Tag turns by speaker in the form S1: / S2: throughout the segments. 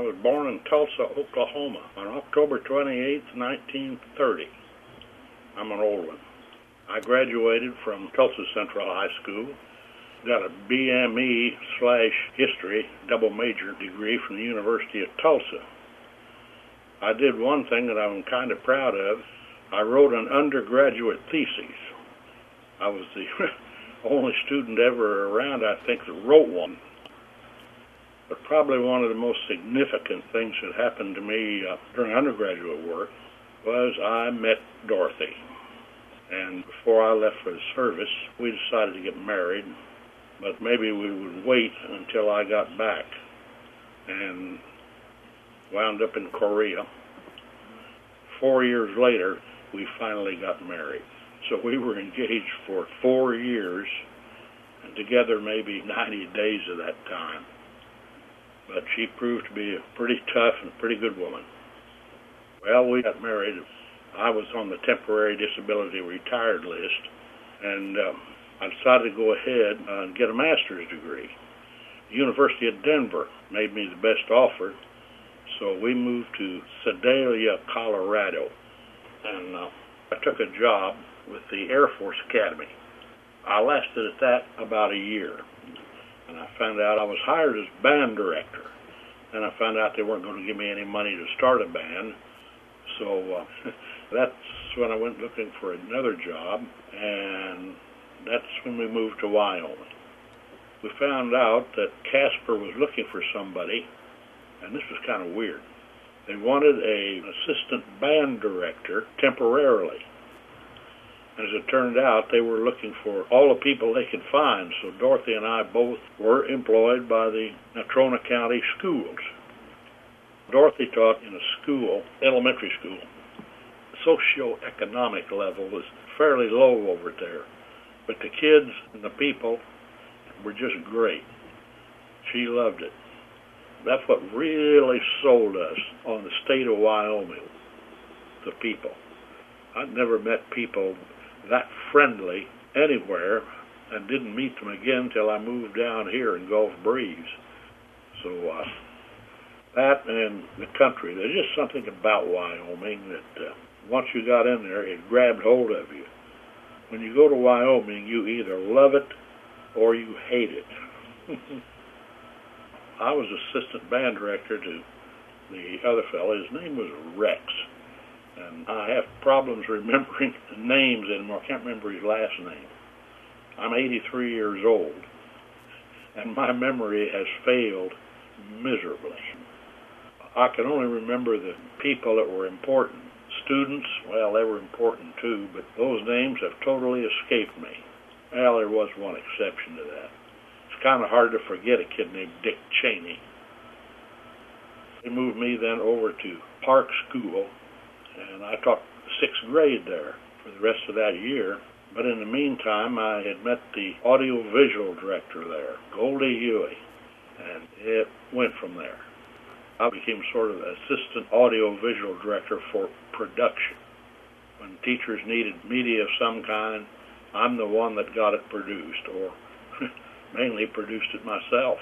S1: was born in Tulsa, Oklahoma on October 28, 1930. I'm an old one. I graduated from Tulsa Central High School, got a BME/history double major degree from the University of Tulsa. I did one thing that I'm kind of proud of. I wrote an undergraduate thesis. I was the only student ever around, I think, that wrote one. But probably one of the most significant things that happened to me during undergraduate work was I met Dorothy. And before I left for the service, we decided to get married, but maybe we would wait until I got back, and wound up in Korea. 4 years later, we finally got married. So we were engaged for 4 years, and together maybe 90 days of that time. But she proved to be a pretty tough and pretty good woman. Well, we got married. I was on the temporary disability retired list, and I decided to go ahead and get a master's degree. The University of Denver made me the best offer, so we moved to Sedalia, Colorado, and I took a job with the Air Force Academy. I lasted at that about a year, and I found out I was hired as band director, and I found out they weren't going to give me any money to start a band, so that's when I went looking for another job, and that's when we moved to Wyoming. We found out that Casper was looking for somebody, and this was kind of weird. They wanted an assistant band director temporarily. As it turned out, they were looking for all the people they could find, so Dorothy and I both were employed by the Natrona County schools. Dorothy taught in a school, elementary school. The socioeconomic level was fairly low over there, but the kids and the people were just great. She loved it. That's what really sold us on the state of Wyoming, the people. I'd never met people that friendly anywhere, and didn't meet them again till I moved down here in Gulf Breeze. So that and the country, there's just something about Wyoming that once you got in there, it grabbed hold of you. When you go to Wyoming, you either love it or you hate it. I was assistant band director to the other fellow. His name was Rex. And I have problems remembering the names anymore. I can't remember his last name. I'm 83 years old, and my memory has failed miserably. I can only remember the people that were important. Students, well, they were important too, but those names have totally escaped me. Well, there was one exception to that. It's kind of hard to forget a kid named Dick Cheney. They moved me then over to Park School, and I taught 6th grade there for the rest of that year. But in the meantime, I had met the audiovisual director there, Goldie Huey, and it went from there. I became sort of assistant audiovisual director for production. When teachers needed media of some kind, I'm the one that got it produced, or mainly produced it myself.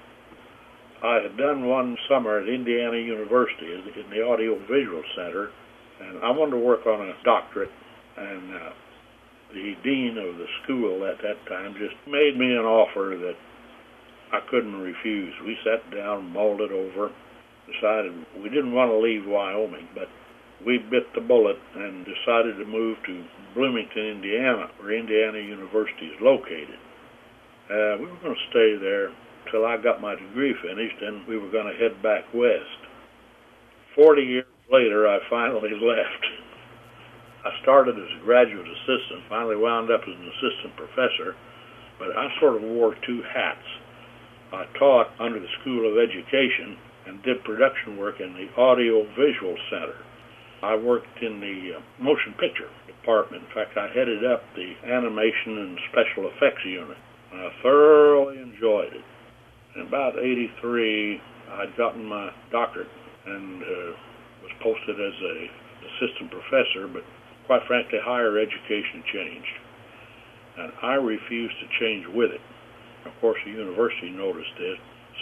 S1: I had done one summer at Indiana University in the Audiovisual Center, and I wanted to work on a doctorate, and the dean of the school at that time just made me an offer that I couldn't refuse. We sat down, mulled it over, decided we didn't want to leave Wyoming, but we bit the bullet and decided to move to Bloomington, Indiana, where Indiana University is located. We were going to stay there till I got my degree finished, and we were going to head back west. 40 years later, I finally left. I started as a graduate assistant, finally wound up as an assistant professor, but I sort of wore two hats. I taught under the School of Education and did production work in the Audiovisual Center. I worked in the motion picture department. In fact, I headed up the animation and special effects unit. I thoroughly enjoyed it. In about 83, I'd gotten my doctorate and was posted as an assistant professor, but quite frankly, higher education changed. And I refused to change with it. Of course, the university noticed it,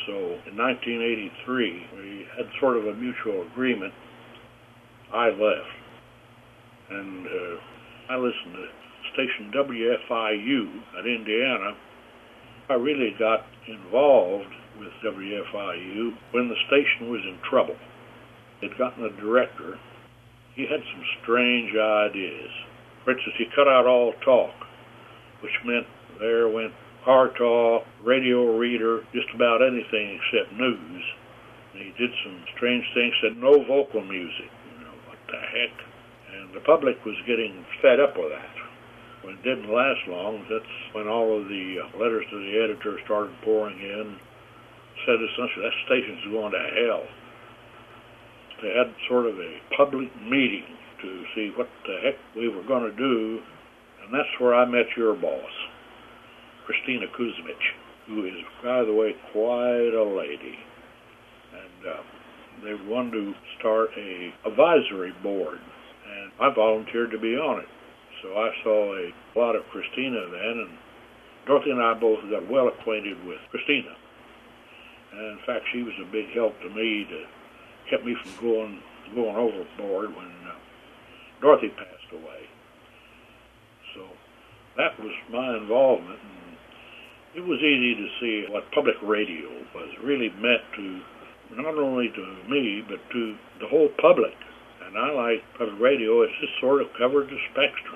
S1: So in 1983, we had sort of a mutual agreement. I left, and I listened to station WFIU at Indiana. I really got involved with WFIU when the station was in trouble. They'd gotten a director. He had some strange ideas. For instance, he cut out all talk, which meant there went car talk, radio reader, just about anything except news. And he did some strange things, said no vocal music. What the heck? And the public was getting fed up with that. When it didn't last long, that's when all of the letters to the editor started pouring in, said essentially that station's going to hell. They had sort of a public meeting to see what the heck we were going to do, and that's where I met your boss, Christina Kuzmich, who is, by the way, quite a lady. And they wanted to start a advisory board, and I volunteered to be on it. So I saw a lot of Christina then, and Dorothy and I both got well acquainted with Christina. And in fact, she was a big help to me to kept me from going overboard when Dorothy passed away. So that was my involvement, and it was easy to see what public radio was really meant to, not only to me, but to the whole public. And I like public radio. It's just sort of covered the spectrum.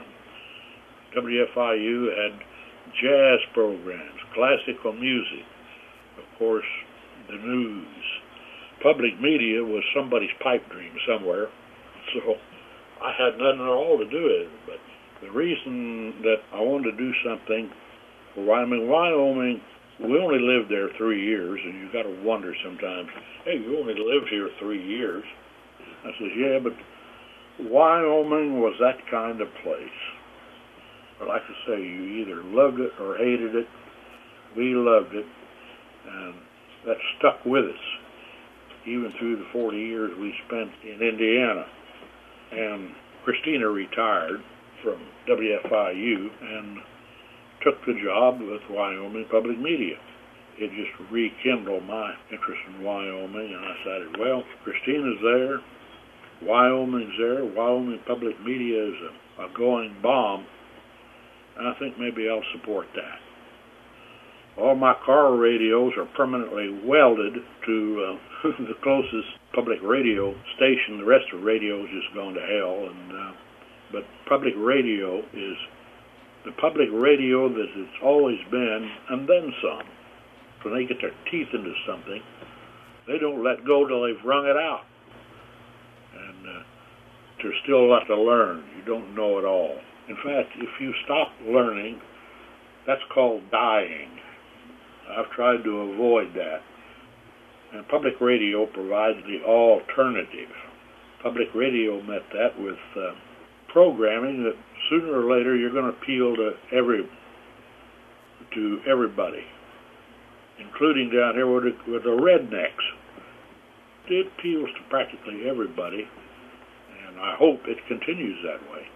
S1: WFIU had jazz programs, classical music, of course, the news. Public media was somebody's pipe dream somewhere, so I had nothing at all to do with it. But the reason that I wanted to do something for Wyoming, we only lived there 3 years, and you got to wonder sometimes, hey, you only lived here 3 years. I says, yeah, but Wyoming was that kind of place. But like I say, you either loved it or hated it. We loved it, and that stuck with us, even through the 40 years we spent in Indiana. And Christina retired from WFIU and took the job with Wyoming Public Media. It just rekindled my interest in Wyoming, and I decided, well, Christina's there, Wyoming's there, Wyoming Public Media is a going bomb, and I think maybe I'll support that. All my car radios are permanently welded to the closest public radio station. The rest of radio is just going to hell. But public radio is the public radio that it's always been, and then some. When they get their teeth into something, they don't let go till they've wrung it out. And there's still a lot to learn. You don't know it all. In fact, if you stop learning, that's called dying. I've tried to avoid that. And public radio provides the alternative. Public radio met that with programming that sooner or later you're going to appeal to everybody, including down here with the rednecks. It appeals to practically everybody, and I hope it continues that way.